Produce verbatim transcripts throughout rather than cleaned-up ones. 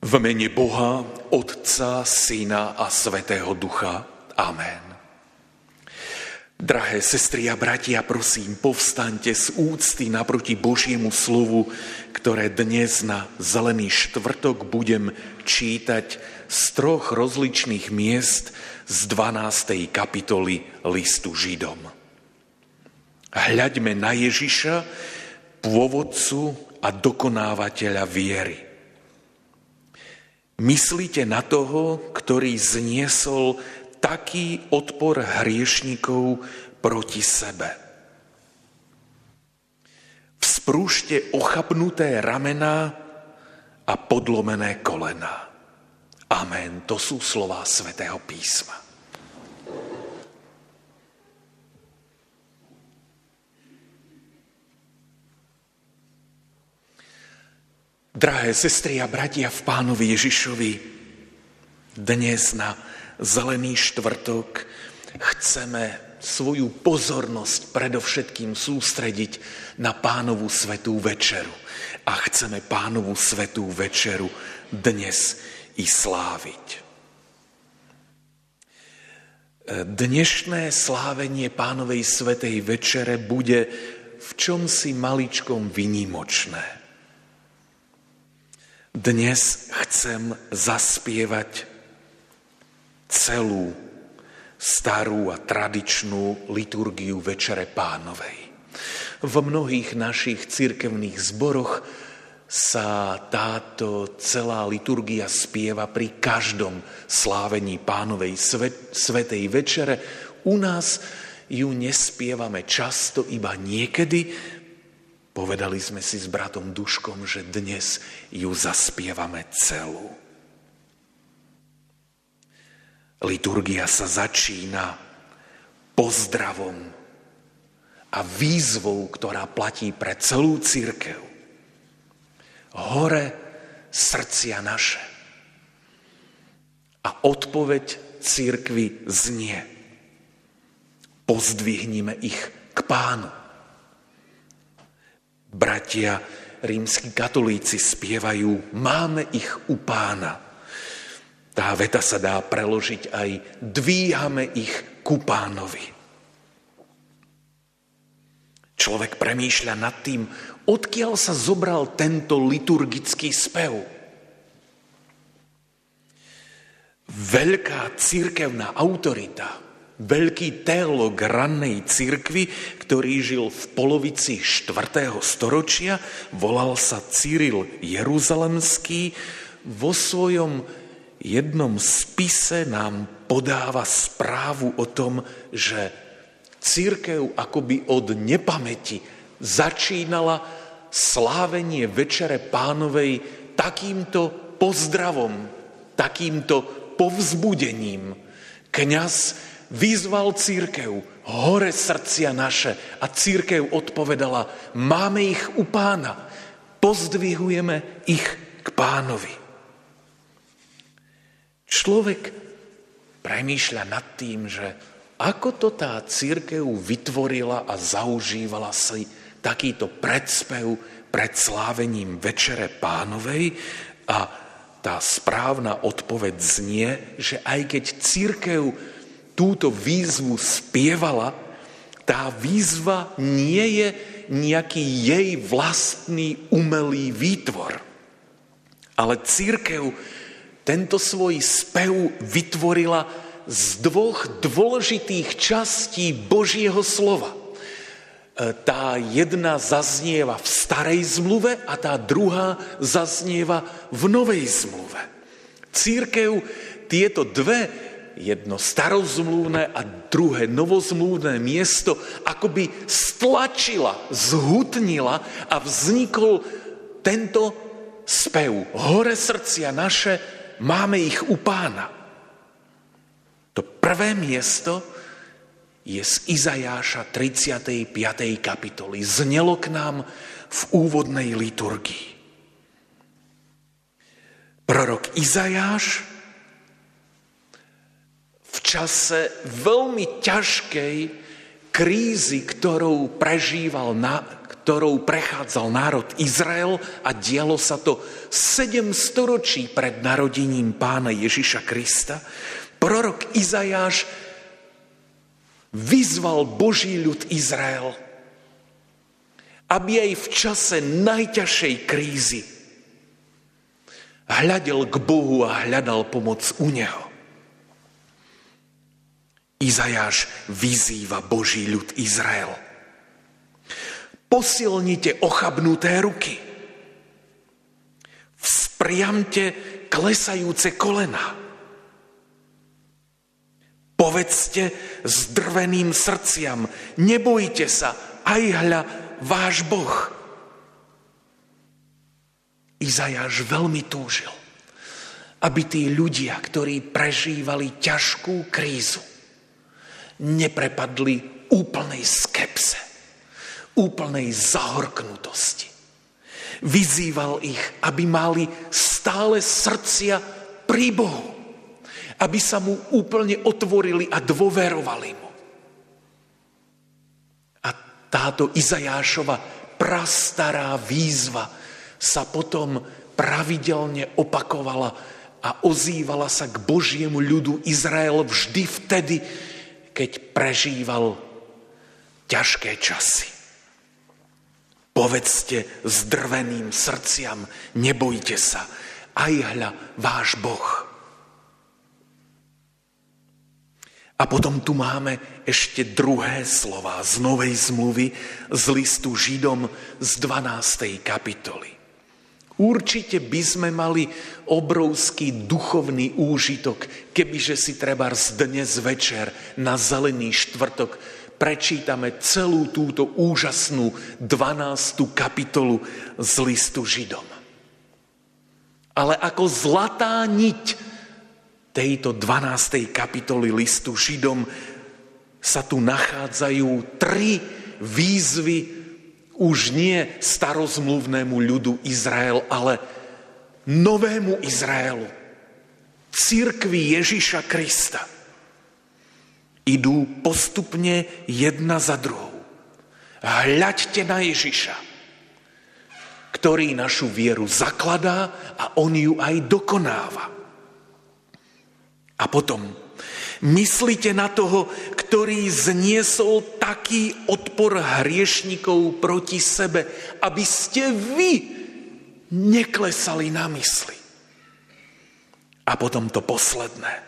V mene Boha, Otca, Syna a Svätého Ducha. Amen. Drahé sestry a bratia, prosím, povstaňte z úcty naproti Božiemu slovu, ktoré dnes na Zelený štvrtok budem čítať z troch rozličných miest z dvanástej kapitoly listu Židom. Hľaďme na Ježiša, pôvodcu a dokonávateľa viery. Myslíte na toho, ktorý zniesol taký odpor hriešnikov proti sebe. Vzprúžte ochabnuté ramená a podlomené kolená. Amen. To sú slová Svätého písma. Drahé sestry a bratia v Pánovi Ježišovi, dnes na Zelený štvrtok chceme svoju pozornosť predovšetkým sústrediť na Pánovu svätú večeru. A chceme Pánovu svätú večeru dnes i sláviť. Dnešné slávenie Pánovej svätej večere bude v čomsi maličkom výnimočné. Dnes chcem zaspievať celú starú a tradičnú liturgiu Večere Pánovej. V mnohých našich cirkevných zboroch sa táto celá liturgia spieva pri každom slávení Pánovej svätej večere. U nás ju nespievame často, iba niekedy. Povedali sme si s bratom Duškom, že dnes ju zaspievame celú. Liturgia sa začína pozdravom a výzvou, ktorá platí pre celú cirkev. Hore srdcia naše. A odpoveď cirkvi znie. Pozdvihnime ich k Pánu. Bratia rímski katolíci spievajú, máme ich u Pána. Tá veta sa dá preložiť aj dvíhame ich ku Pánovi. Človek premýšľa nad tým, odkiaľ sa zobral tento liturgický spev. Veľká cirkevná autorita, veľký teológ rannej cirkvi, ktorý žil v polovici štvrtého storočia, volal sa Cyril Jeruzalemský, vo svojom jednom spise nám podáva správu o tom, že cirkev akoby od nepamäti začínala slávenie Večere Pánovej takýmto pozdravom, takýmto povzbudením. Kňaz vyzval cirkev, hore srdcia naše, a cirkev odpovedala, máme ich u Pána, pozdvihujeme ich k Pánovi. Človek premýšľa nad tým, že ako to tá cirkev vytvorila a zaužívala si takýto predspev pred slávením Večere Pánovej, a tá správna odpoveď znie, že aj keď cirkev túto výzvu spievala, tá výzva nie je nejaký jej vlastný umelý výtvor. Ale cirkev tento svoj spev vytvorila z dvoch dôležitých častí Božieho slova. Tá jedna zaznieva v starej zmluve a tá druhá zaznieva v novej zmluve. Cirkev tieto dve, jedno starozmluvné a druhé novozmluvné miesto, akoby stlačila, zhutnila a vznikol tento spev. Hore srdcia naše, máme ich u Pána. To prvé miesto je z Izajáša tridsiatej piatej kapitoly. Znelo k nám v úvodnej liturgii. Prorok Izajáš v čase veľmi ťažkej krízy, ktorou prežíval, ktorou prechádzal národ Izrael a dialo sa to sedem storočí pred narodením Pána Ježiša Krista, prorok Izajáš vyzval Boží ľud Izrael, aby aj v čase najťažšej krízy hľadel k Bohu a hľadal pomoc u Neho. Izajáš vyzýva Boží ľud Izrael. Posilnite ochabnuté ruky. Vzpriamte klesajúce kolená. Povedzte zdrveným srdciam, nebojte sa, aj hľa váš Boh. Izajáš veľmi túžil, aby tí ľudia, ktorí prežívali ťažkú krízu, neprepadli úplnej skepse, úplnej zahorknutosti. Vyzýval ich, aby mali stále srdcia pri Bohu, aby sa mu úplne otvorili a dôverovali mu. A táto Izajášova prastará výzva sa potom pravidelne opakovala a ozývala sa k Božiemu ľudu Izrael vždy vtedy, keď prežíval ťažké časy. Povedzte zdrveným srdciam, nebojte sa, aj hľa váš Boh. A potom tu máme ešte druhé slová z Novej zmluvy, z listu Židom z dvanástej kapitoly. Určite by sme mali obrovský duchovný úžitok, kebyže si trebárs dnes večer na Zelený štvrtok prečítame celú túto úžasnú dvanástu kapitolu z listu Židom. Ale ako zlatá niť tejto dvanástej kapitoly listu Židom sa tu nachádzajú tri výzvy už nie starozmluvnému ľudu Izrael, ale novému Izraelu, cirkvi Ježiša Krista. Idú postupne jedna za druhou. Hľaďte na Ježiša, ktorý našu vieru zakladá a on ju aj dokonáva. A potom myslíte na toho, ktorý zniesol taký odpor hriešnikov proti sebe, aby ste vy neklesali na mysli. A potom to posledné.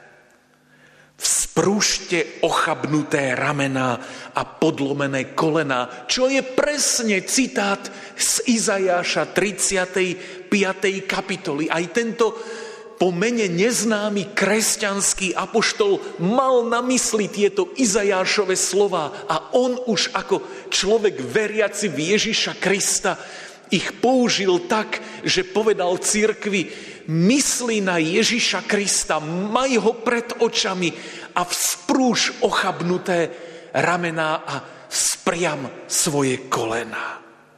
Vzprúžte ochabnuté ramená a podlomené kolená, čo je presne citát z Izajáša tridsiatej piatej kapitoly. Aj tento po mene neznámy kresťanský apoštol mal na mysli tieto Izajášove slová a on už ako človek veriaci v Ježiša Krista ich použil tak, že povedal cirkvi: mysli na Ježiša Krista, maj ho pred očami a vzprúž ochabnuté ramená a spriam svoje kolená.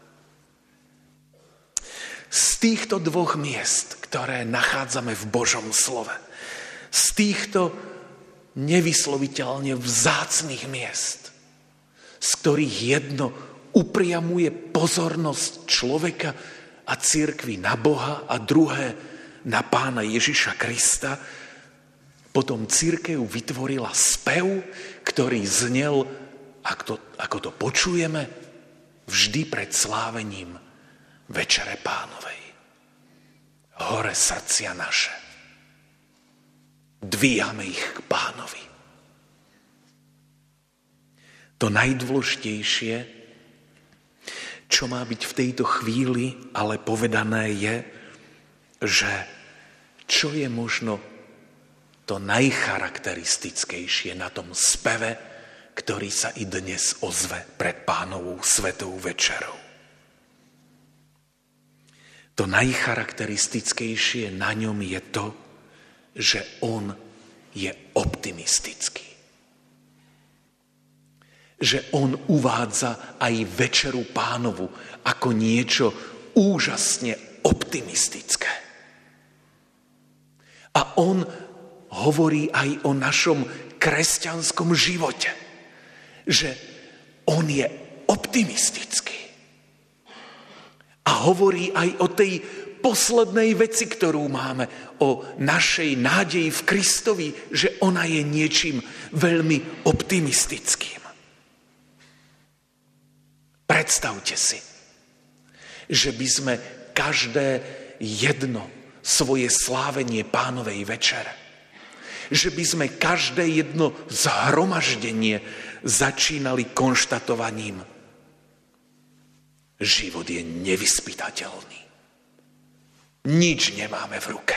Z týchto dvoch miest, ktoré nachádzame v Božom slove, z týchto nevysloviteľne vzácnych miest, z ktorých jedno upriamuje pozornosť človeka a cirkvi na Boha a druhé na Pána Ježiša Krista, potom cirkev vytvorila spev, ktorý znel, ako to, ako to počujeme, vždy pred slávením Večere Pánovej. Hore srdcia naše, dvíhame ich k Pánovi. To najdôležitejšie, čo má byť v tejto chvíli ale povedané, je, že čo je možno to najcharakteristickejšie na tom speve, ktorý sa i dnes ozve pred Pánovou svetou večerou. To najcharakteristickejšie na ňom je to, že on je optimistický. Že on uvádza aj Večeru Pánovu ako niečo úžasne optimistické. A on hovorí aj o našom kresťanskom živote. Že On je optimistický. A hovorí aj o tej poslednej veci, ktorú máme, o našej nádeji v Kristovi, že ona je niečím veľmi optimistickým. Predstavte si, že by sme každé jedno svoje slávenie Pánovej večere, že by sme každé jedno zhromaždenie začínali konštatovaním: život je nevyspytateľný. Nič nemáme v ruke.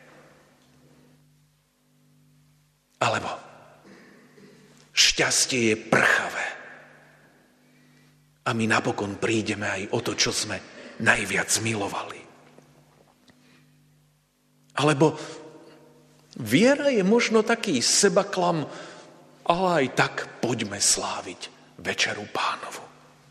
Alebo šťastie je prchavé. A my napokon prídeme aj o to, čo sme najviac milovali. Alebo viera je možno taký sebaklam, ale aj tak poďme sláviť večeru Pánovu.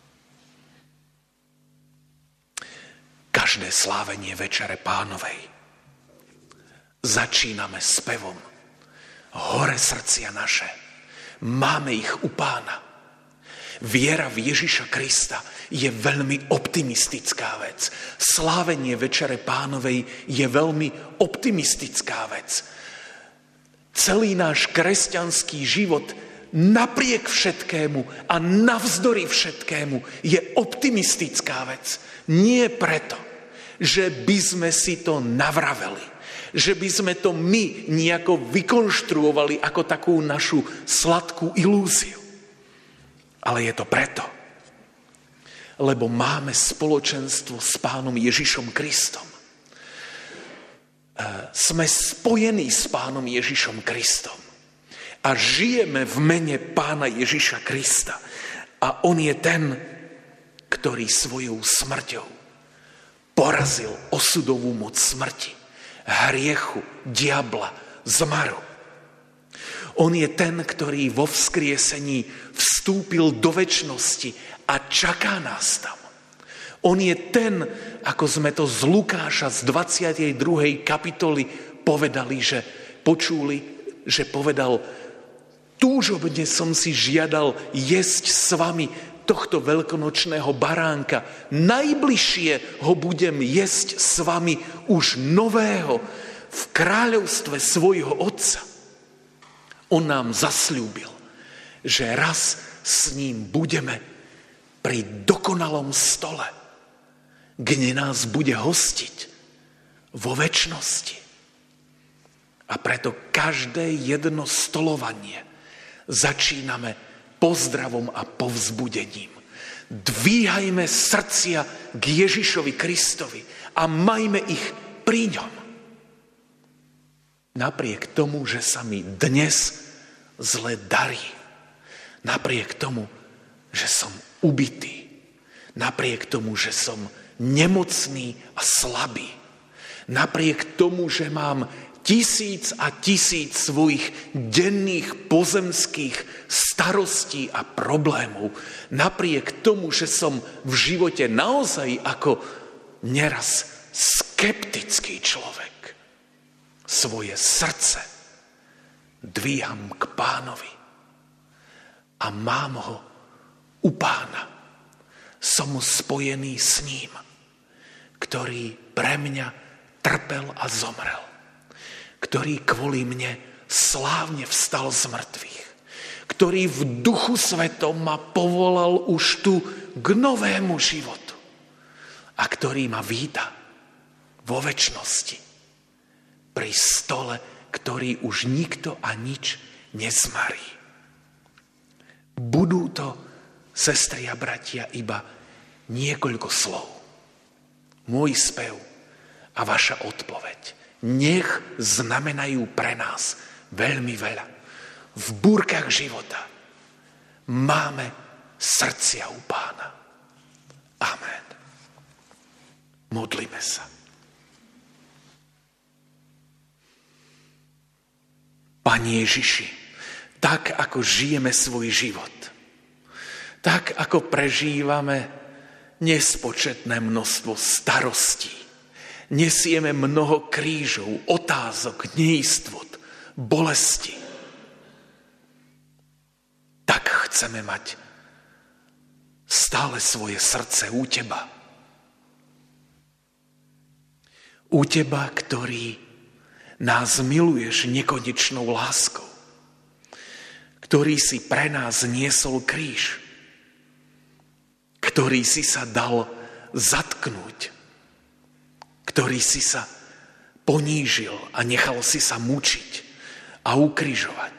Každé slávenie večere Pánovej začíname spevom: hore srdcia naše, máme ich u Pána. Viera v Ježiša Krista je veľmi optimistická vec. Slávenie večere Pánovej je veľmi optimistická vec. Celý náš kresťanský život napriek všetkému a navzdory všetkému je optimistická vec. Nie preto, že by sme si to navraveli, že by sme to my nejako vykonštruovali ako takú našu sladkú ilúziu. Ale je to preto, lebo máme spoločenstvo s Pánom Ježišom Kristom. Sme spojení s Pánom Ježišom Kristom a žijeme v mene Pána Ježiša Krista. A on je ten, ktorý svojou smrťou porazil osudovú moc smrti, hriechu, diabla, zmaru. On je ten, ktorý vo vzkriesení vstúpil do večnosti a čaká nás tam. On je ten, ako sme to z Lukáša z dvadsiatej druhej kapitoly povedali, že počuli, že povedal: túžobne som si žiadal jesť s vami tohto veľkonočného baránka. Najbližšie ho budem jesť s vami už nového v kráľovstve svojho Otca. On nám zasľúbil, že raz s ním budeme pri dokonalom stole, kde nás bude hostiť vo večnosti. A preto každé jedno stolovanie začíname pozdravom a povzbudením. Dvíhajme srdcia k Ježišovi Kristovi a majme ich pri ňom. Napriek tomu, že sa mi dnes zle darí, napriek tomu, že som ubitý, napriek tomu, že som nemocný a slabý, napriek tomu, že mám tisíc a tisíc svojich denných pozemských starostí a problémov, napriek tomu, že som v živote naozaj ako neraz skeptický človek, svoje srdce dvíham k Pánovi a mám ho u Pána. Som spojený s ním, ktorý pre mňa trpel a zomrel, ktorý kvôli mne slávne vstal z mŕtvych, ktorý v Duchu Svetom ma povolal už tu k novému životu a ktorý ma víta vo večnosti pri stole, ktorý už nikto a nič nezmarí. Budú to, sestry a bratia, iba niekoľko slov. Môj spev a vaša odpoveď nech znamenajú pre nás veľmi veľa. V búrkach života máme srdcia u Pána. Amen. Modlíme sa. Pane Ježiši, tak ako žijeme svoj život, tak ako prežívame nespočetné množstvo starostí, nesieme mnoho krížov, otázok, neistot, bolesti, tak chceme mať stále svoje srdce u teba. U teba, ktorý nás miluješ nekonečnou láskou, ktorý si pre nás niesol kríž, ktorý si sa dal zatknúť, ktorý si sa ponížil a nechal si sa mučiť a ukrižovať,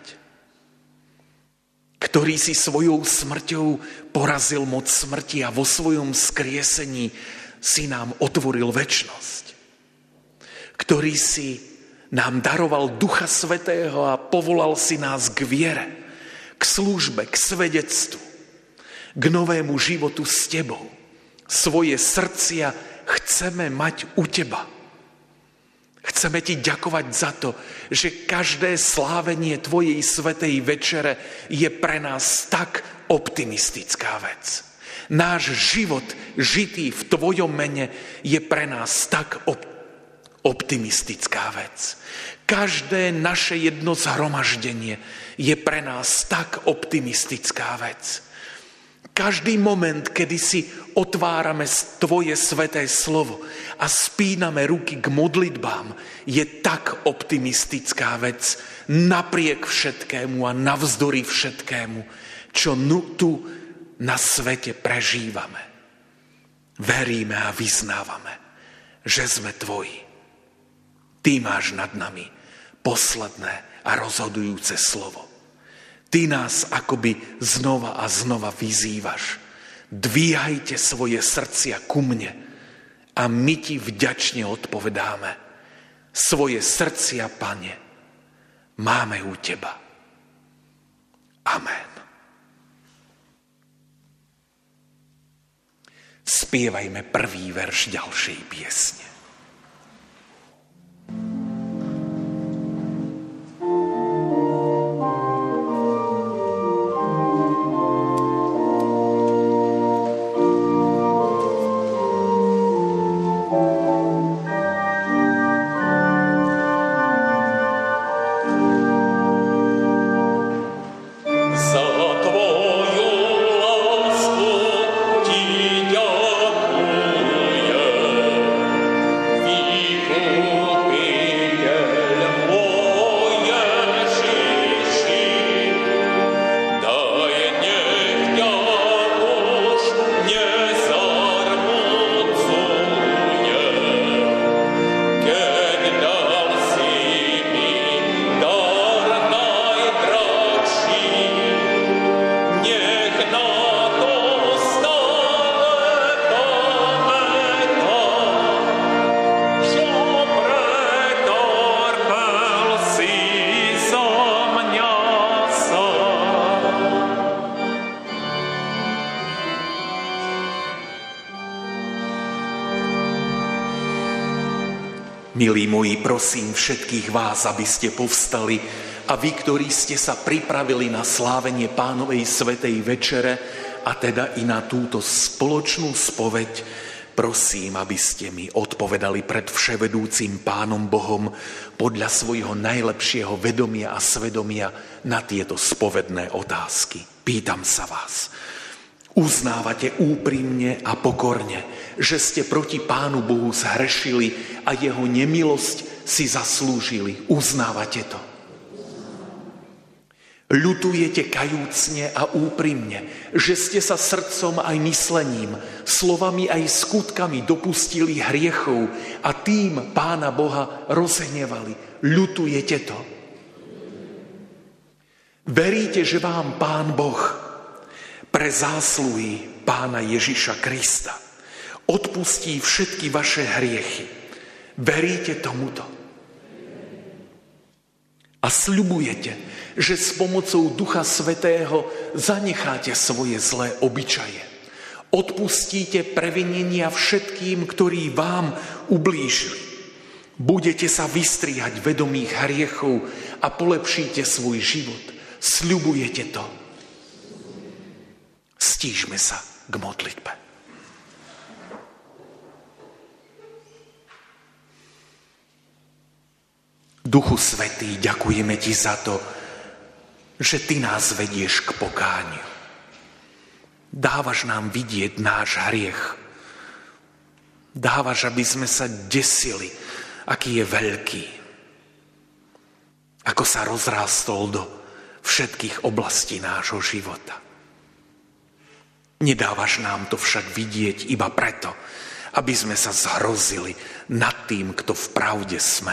ktorý si svojou smrťou porazil moc smrti a vo svojom skriesení si nám otvoril večnosť, ktorý si nám daroval Ducha Svätého a povolal si nás k viere, k službe, k svedectvu, k novému životu s tebou. Svoje srdcia chceme mať u teba. Chceme ti ďakovať za to, že každé slávenie tvojej svätej večere je pre nás tak optimistická vec. Náš život žitý v tvojom mene je pre nás tak optimistická optimistická vec. Každé naše jedno zhromaždenie je pre nás tak optimistická vec. Každý moment, kedy si otvárame tvoje sväté slovo a spíname ruky k modlitbám, je tak optimistická vec napriek všetkému a navzdory všetkému, čo tu na svete prežívame. Veríme a vyznávame, že sme tvoji. Ty máš nad nami posledné a rozhodujúce slovo. Ty nás akoby znova a znova vyzývaš. Dvíhajte svoje srdcia ku mne a my ti vďačne odpovedáme. Svoje srdcia, Pane, máme u teba. Amen. Spievajme prvý verš ďalšej piesne. Milí moji, prosím všetkých vás, aby ste povstali a vy, ktorí ste sa pripravili na slávenie Pánovej svätej večere a teda i na túto spoločnú spoveď, prosím, aby ste mi odpovedali pred vševedúcim Pánom Bohom podľa svojho najlepšieho vedomia a svedomia na tieto spovedné otázky. Pýtam sa vás. Uznávate úprimne a pokorne, že ste proti Pánu Bohu zhrešili a jeho nemilosť si zaslúžili? Uznávate to? Ľutujete kajúcne a úprimne, že ste sa srdcom aj myslením, slovami aj skutkami dopustili hriechov a tým Pána Boha rozhnevali? Ľutujete to? Veríte, že vám Pán Boh pre zásluhy Pána Ježiša Krista odpustí všetky vaše hriechy? Veríte tomuto? A sľubujete, že s pomocou Ducha Svätého zanecháte svoje zlé obyčaje. Odpustíte previnenia všetkým, ktorí vám ublížili. Budete sa vystriehať vedomých hriechov a polepšíte svoj život. Sľubujete to? Stížme sa k modlitbe. Duchu Svätý, ďakujeme ti za to, že ty nás vedieš k pokániu. Dávaš nám vidieť náš hriech. Dávaš, aby sme sa desili, aký je veľký. Ako sa rozrástol do všetkých oblastí nášho života. Nedávaš nám to však vidieť iba preto, aby sme sa zhrozili nad tým, kto v pravde sme.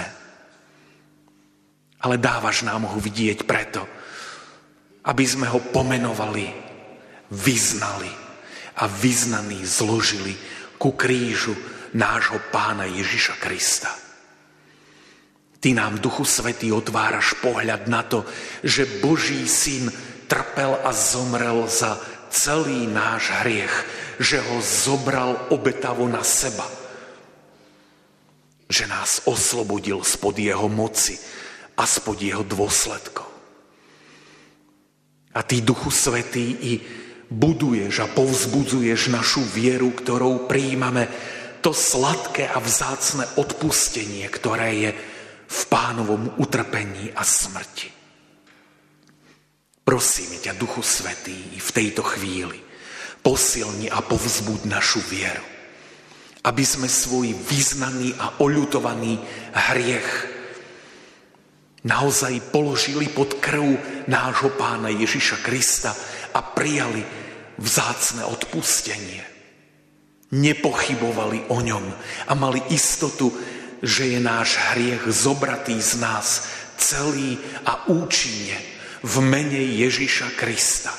Ale dávaš nám ho vidieť preto, aby sme ho pomenovali, vyznali a vyznaní zložili ku krížu nášho Pána Ježiša Krista. Ty nám, Duchu Svätý, otváraš pohľad na to, že Boží Syn trpel a zomrel za celý náš hriech, že ho zobral obetavo na seba, že nás oslobodil spod jeho moci a spod jeho dôsledkov. A ty, Duchu Svätý, i buduješ a povzbudzuješ našu vieru, ktorou prijímame to sladké a vzácne odpustenie, ktoré je v Pánovom utrpení a smrti. Prosíme ťa, Duchu Svätý, v tejto chvíli posilni a povzbuď našu vieru, aby sme svoj vyznaný a oľutovaný hriech naozaj položili pod krv nášho Pána Ježiša Krista a prijali vzácne odpustenie. Nepochybovali o ňom a mali istotu, že je náš hriech zobratý z nás celý a účinne v mene Ježiša Krista.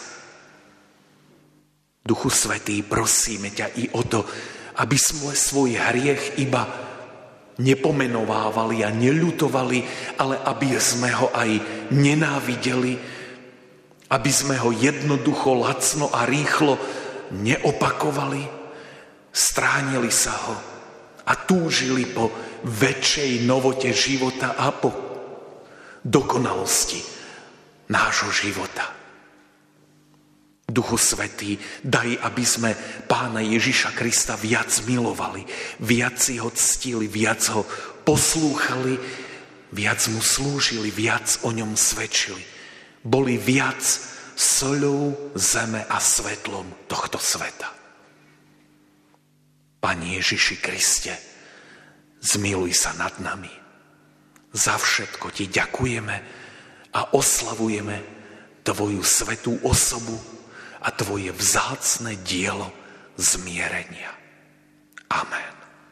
Duchu Svätý, prosíme ťa i o to, aby sme svoj hriech iba nepomenovávali a neľutovali, ale aby sme ho aj nenávideli, aby sme ho jednoducho, lacno a rýchlo neopakovali, stránili sa ho a túžili po väčšej novote života a po dokonalosti nášho života. Duchu Svätý, daj, aby sme Pána Ježiša Krista viac milovali, viac si ho ctili, viac ho poslúchali, viac mu slúžili, viac o ňom svedčili. Boli viac soľou zeme a svetlom tohto sveta. Pane Ježiši Kriste, zmiluj sa nad nami. Za všetko ti ďakujeme a oslavujeme tvoju svätú osobu a tvoje vzácne dielo zmierenia. Amen.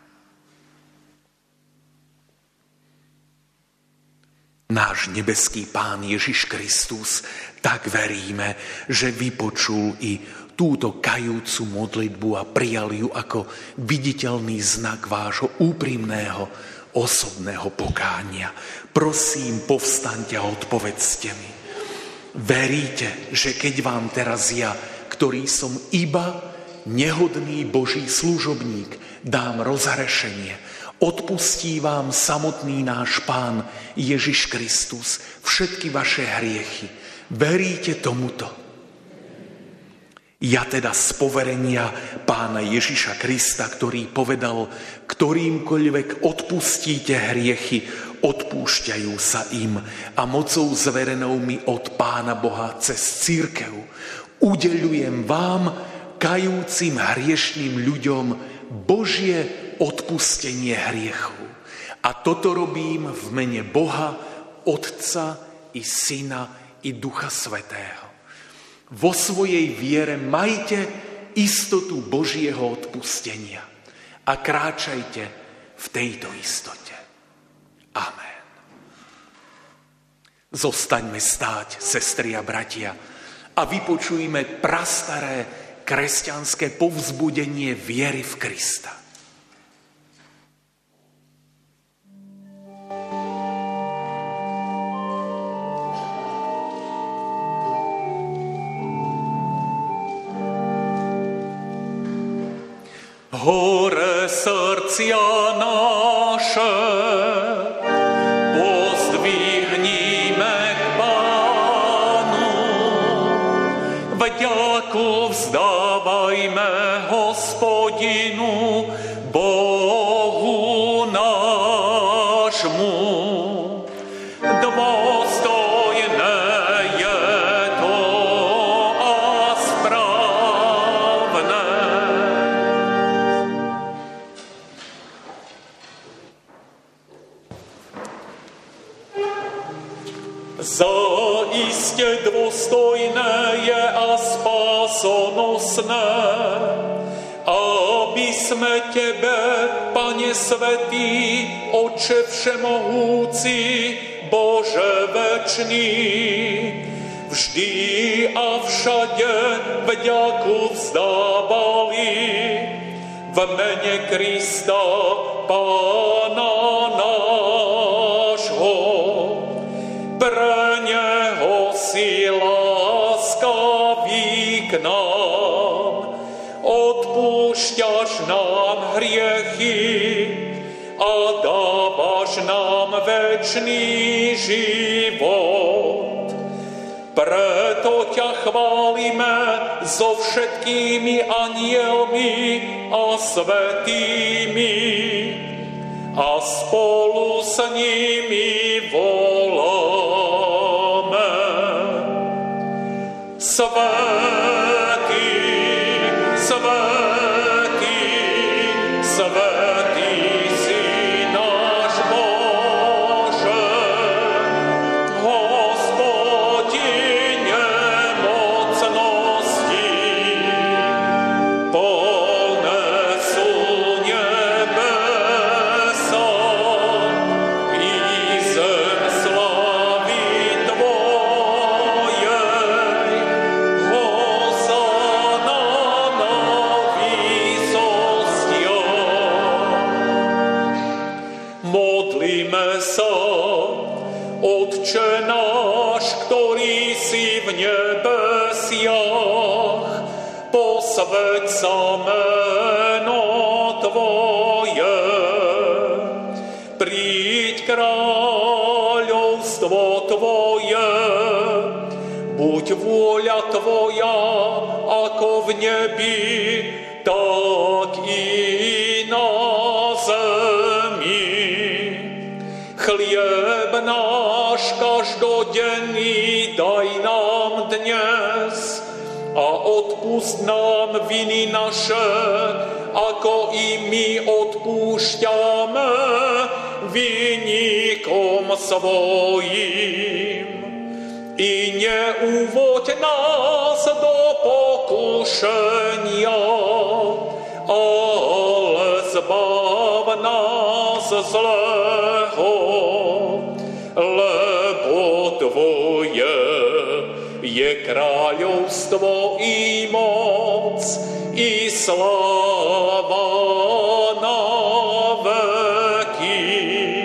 Náš nebeský Pán Ježiš Kristus, tak veríme, že vypočul i túto kajúcu modlitbu a prijal ju ako viditeľný znak vášho úprimného osobného pokánia. Prosím, povstaňte a odpovedzte mi. Veríte, že keď vám teraz ja, ktorý som iba nehodný Boží služobník, dám rozhrešenie, odpustí vám samotný náš Pán Ježiš Kristus všetky vaše hriechy. Veríte tomuto? Ja teda z poverenia Pána Ježiša Krista, ktorý povedal, ktorýmkoľvek odpustíte hriechy, odpúšťajú sa im a mocou zverenou mi od Pána Boha cez cirkev udeľujem vám, kajúcim hriešným ľuďom, Božie odpustenie hriechov. A toto robím v mene Boha, Otca i Syna i Ducha Svätého. Vo svojej viere majte istotu Božieho odpustenia a kráčajte v tejto istote. Amen. Zostaňme stáť, sestry a bratia, a vypočujme prastaré kresťanské povzbudenie viery v Krista. Hore srdcia naše, pozdvihnime k Pánu, vďaku vzdávajme Hospodinu, Bohu nášmu. Dôstojné je to a správne, dôstojné je a spásonosné, aby sme Tebe, Pane Svätý, Otče Všemohúci, Bože večný, vždy a všade vďaku vzdávali v mene Krista, Pána nášho. Pre Neho si láskavý k nám, odpúšťaš nám hriechy a dávaš nám večný život. Preto ťa chválime so všetkými anielmi a svätými a spolu s nimi voláme. Svätý, svätý, svätý si náš Bože, Hospodine mocnosti, plné sú nebesa i zem slávy Tvojej. Hosana na výsostiach. Modlíme sa, Otče náš, ktorý si v nebesiach, posväť sa meno Tvoje. Príď kráľovstvo Tvoje, buď vôľa Tvoja, ako v nebi, tak i na zemi. Chlieb náš každodenný daj nám dnes a odpusť nám viny naše, ako i my odpúšťame vinníkom svojim. I neuvoď nás do pokušenia, ale zbav nás zlého, lebo Tvoje je kráľovstvo i moc i sláva na veky.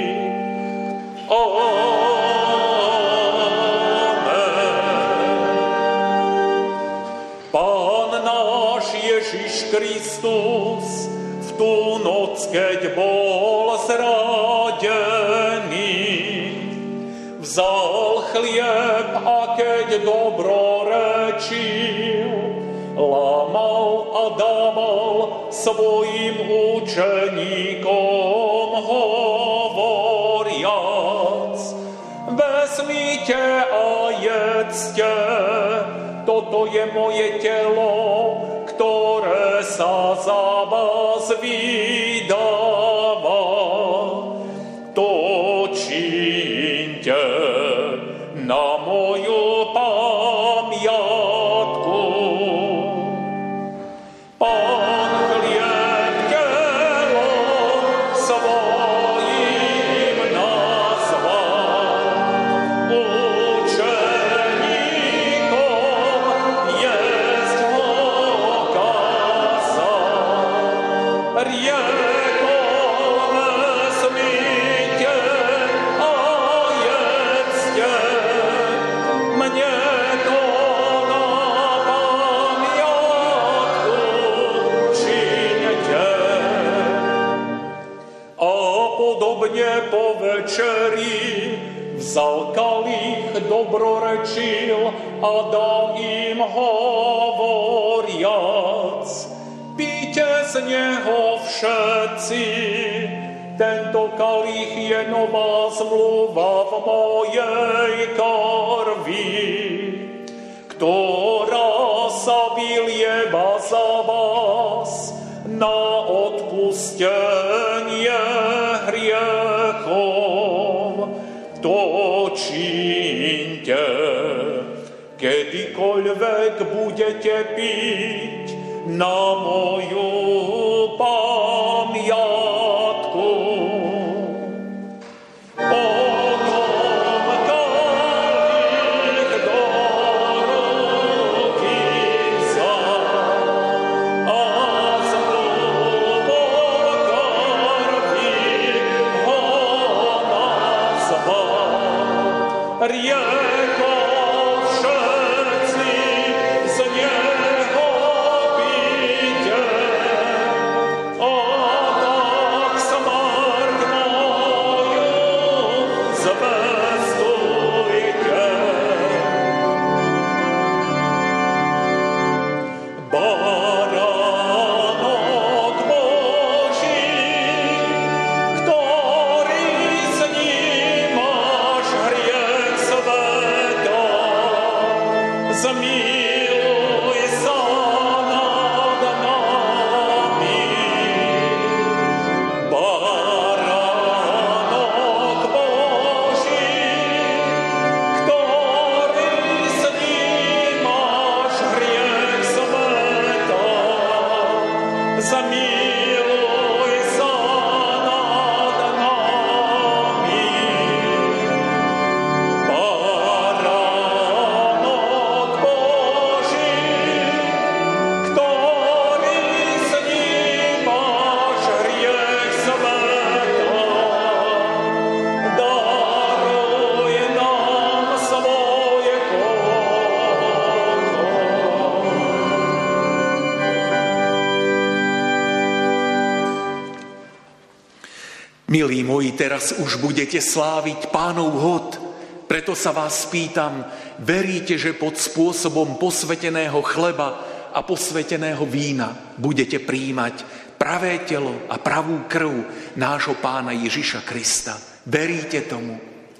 Pán náš Ježiš Kristus v tú noc, keď bol zradený, vzal chlieb a keď dobrorečil, lámal a dával svojim učeníkom hovoriac: vezmite a jedzte, toto je moje telo, ktoré sa za vás vydáva. To čiňte na moju pamiatku. Pán chlieb telom svojim nazval, učeníkom jesť ho kázal. Riekol: vezmite a jedzte, mne to na pamiatku čiňte. A podobne po večeri vzal kalich, dobrorečil a dal im hovoriac: píte z neho všetci, tento kalich je nová zmluva v mojej krvi, ktorá sa vylieva za vás na odpustenie hriechov. To čiňte, keď kedykoľvek budete piť na moju pamiatku. Rieko všetci z neho píte, a tak smrť moju zvestujte. Baránok Boží, ktorý snímaš hriech sveta, zmiluj sa nad nami. Baránok Boží, ktorý snímaš hriech sveta, zmiluj sa nad nami. Baránok Boží, ktorý snímaš hriech sveta, daruj nám svoje koľko. Milí moji, teraz už budete sláviť Pánov hod. Preto sa vás pýtam, veríte, že pod spôsobom posveteného chleba a posveteného vína budete prijímať pravé telo a pravú krv nášho Pána Ježiša Krista? Veríte tomu?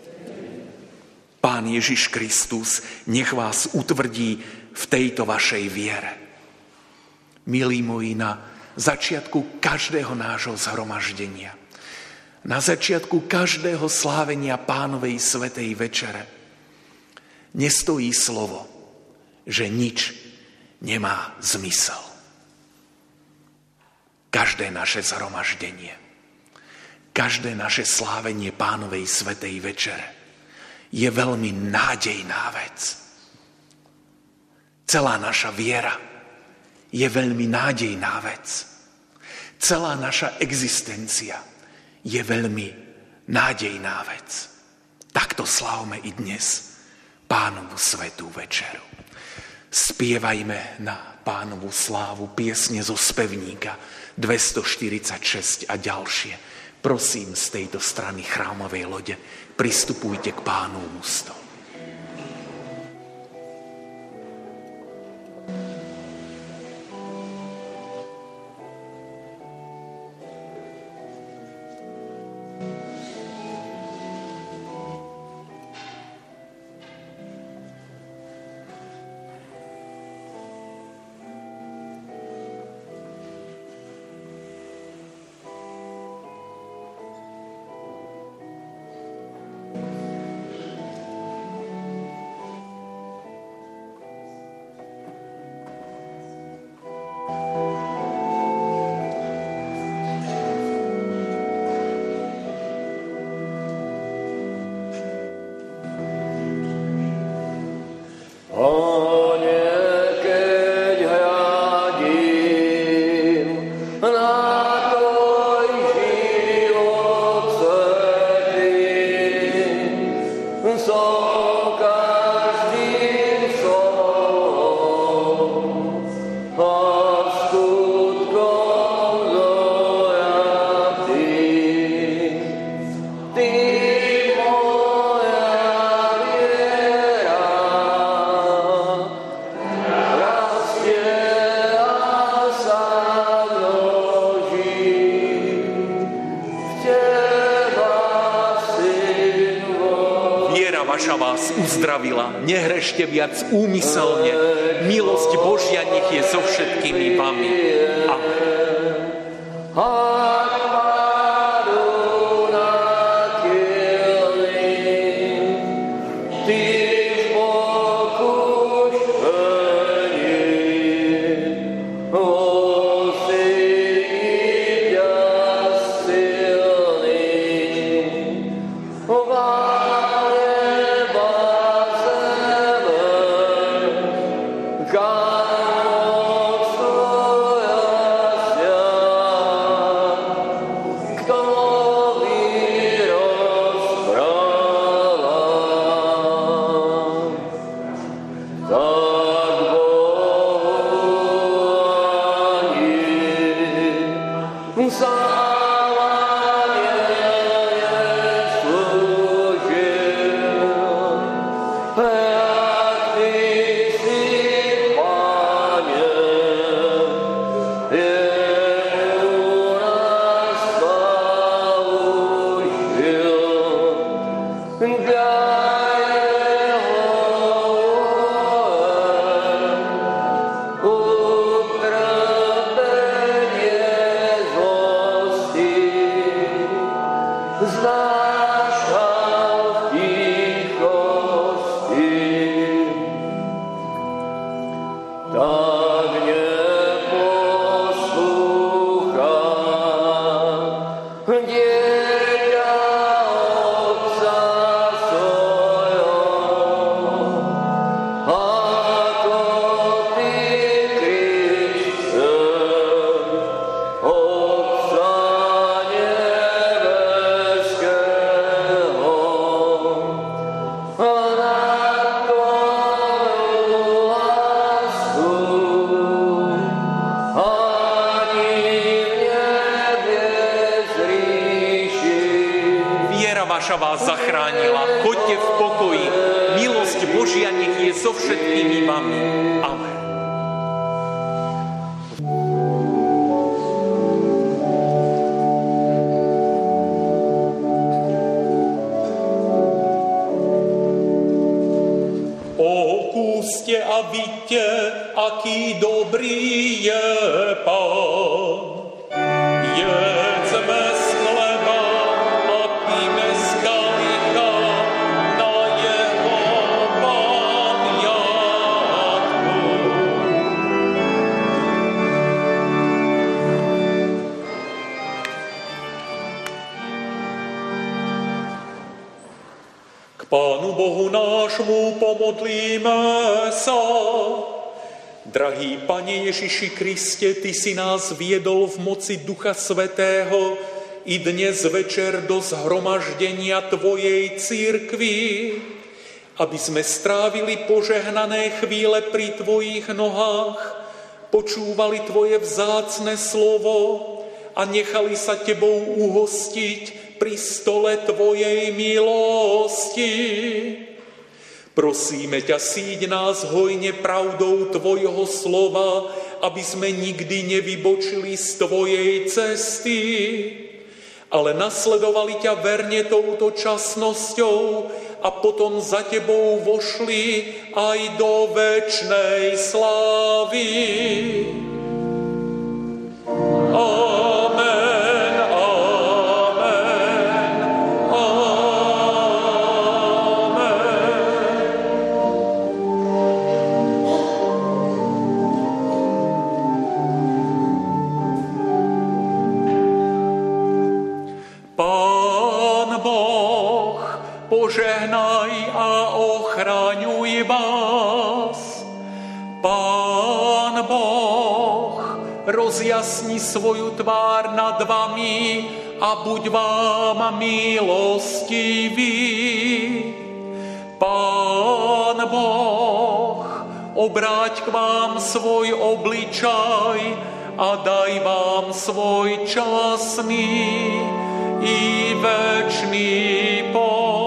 Pán Ježiš Kristus nech vás utvrdí v tejto vašej viere. Milí moji, na začiatku každého nášho zhromaždenia, na začiatku každého slávenia Pánovej svätej večere nestojí slovo, že nič nemá zmysel. Každé naše zhromaždenie, každé naše slávenie Pánovej svätej večere je veľmi nádejná vec. Celá naša viera je veľmi nádejná vec. Celá naša existencia je veľmi nádejná vec. Takto slávme i dnes Pánovu svätú večeru. Spievajme na Pánovu slávu piesne zo spevníka dvestoštyridsaťšesť a ďalšie. Prosím, z tejto strany chrámovej lode pristupujte k Pánovmu stolu. Uzdravila, nehrešte viac úmyselne. Milosť Božia nech je so všetkými vami. Amen. Ty pokuš Vás zachránila. Choďte v pokoji. Milosť Božia nech je so všetkými vami. Amen. Okúste a vidte, aký dobrý je Pán. Jedzme z chleba a píme z kalicha na jeho pamiatku. K Pánu Bohu nášmu pomodlíme sa. Drahý Pane Ježiši Kriste, Ty si nás viedol v moci Ducha Svätého i dnes večer do zhromaždenia Tvojej cirkvi, aby sme strávili požehnané chvíle pri Tvojich nohách, počúvali Tvoje vzácne slovo a nechali sa Tebou uhostiť pri stole Tvojej milosti. Prosíme ťa, síď nás hojne pravdou Tvojho slova, aby sme nikdy nevybočili z Tvojej cesty, ale nasledovali ťa verne touto časnosťou a potom za Tebou vošli aj do večnej slávy. Amen. Požehnaj a ochraňuj vás. Pán Boh rozjasni svoju tvár nad vami a buď vám milostivý. Pán Boh obráť k vám svoj obličaj a daj vám svoj časný i večný pokoj.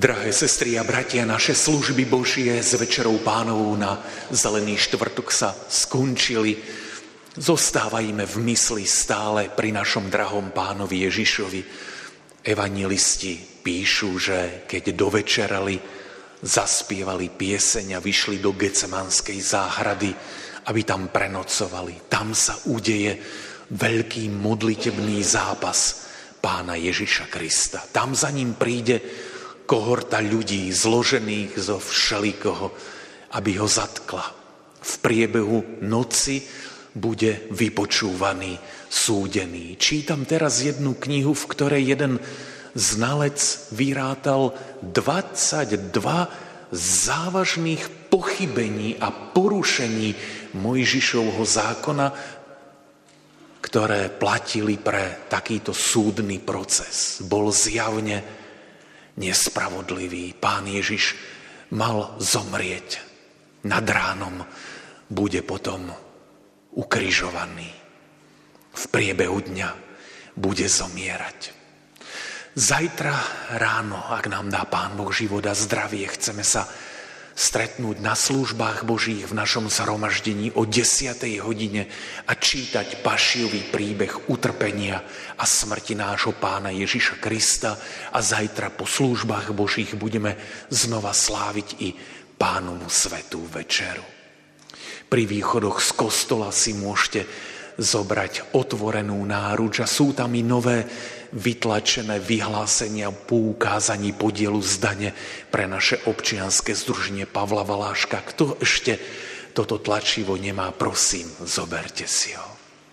Drahé sestry a bratia, naše služby Božie s Večerou Pánovou na Zelený štvrtok sa skončili. Zostávajme v mysli stále pri našom drahom Pánovi Ježišovi. Evanjelisti píšu, že keď dovečerali, zaspievali pieseň a vyšli do Getsemanskej záhrady, aby tam prenocovali. Tam sa udeje veľký modlitebný zápas Pána Ježiša Krista. Tam za ním príde kohorta ľudí zložených zo všelikoho, aby ho zatkla. V priebehu noci bude vypočúvaný, súdený. Čítam teraz jednu knihu, v ktorej jeden znalec vyrátal dvadsaťdva závažných pochybení a porušení Mojžišovho zákona, ktoré platili pre takýto súdny proces. Bol zjavne nespravodlivý. Pán Ježiš mal zomrieť. Nad ránom bude potom ukrižovaný. V priebehu dňa bude zomierať. Zajtra ráno, ak nám dá Pán Boh život a zdravie, chceme sa stretnúť na službách Božích v našom zhromaždení o desiatej hodine a čítať pašiový príbeh utrpenia a smrti nášho Pána Ježiša Krista a zajtra po službách Božích budeme znova sláviť i Pánovu svätú večeru. Pri východoch z kostola si môžete zobrať otvorenú náruč a sú tam i nové vytlačené vyhlásenia po ukázaní podielu z dane pre naše občianske združenie Pavla Valáška. Kto ešte toto tlačivo nemá, prosím, zoberte si ho.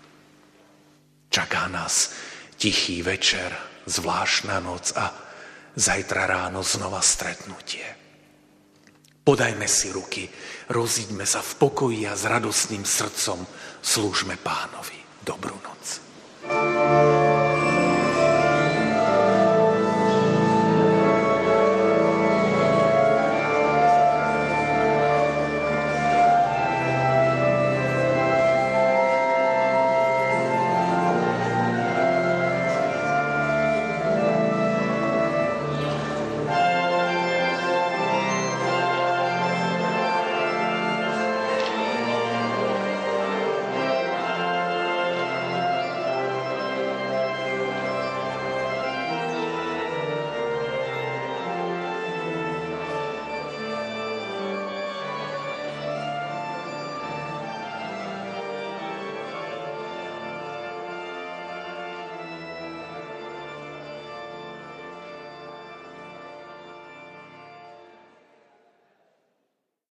Čaká nás tichý večer, zvláštna noc a zajtra ráno znova stretnutie. Podajme si ruky, rozíďme sa v pokoji a s radostným srdcom slúžme Pánovi. Dobrú noc.